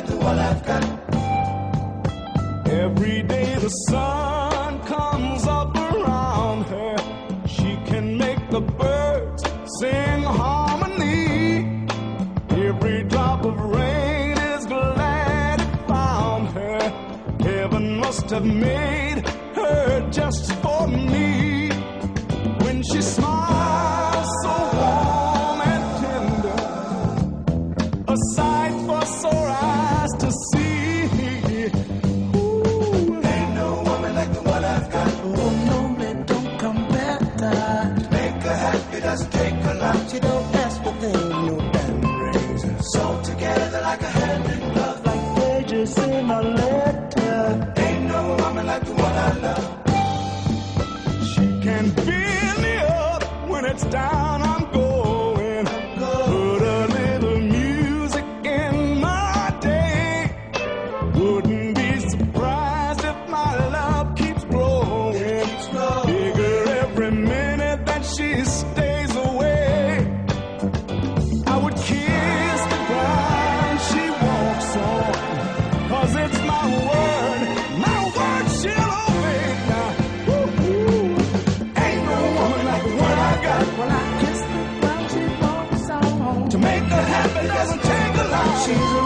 like the one I've got. Every day the sun comes up around her. She can make the birds sing harmony. Every drop of rain is glad it found her. Heaven must have made her just for me. When she smiles so warm and tender, a sight for sore eyes to see. Ain't no woman like the one I've got. Oh no, man, don't come better. Make her happy doesn't take a lot. She don't ask for things, no diamond rings. Sew together like a hand in glove. Like pages in a letter. Ain't no woman like the one I love. She can fill me up when it's down, I'm going. Put a little music in my day. Wouldn't be surprised if my love keeps growing. Bigger every minute that she stays away. I would kiss the ground she walks on, 'cause it's my word she'll obey. Now, ain't no woman like the one I got. When I kiss the ground, she walks on. To make her happy doesn't take a lot. She's a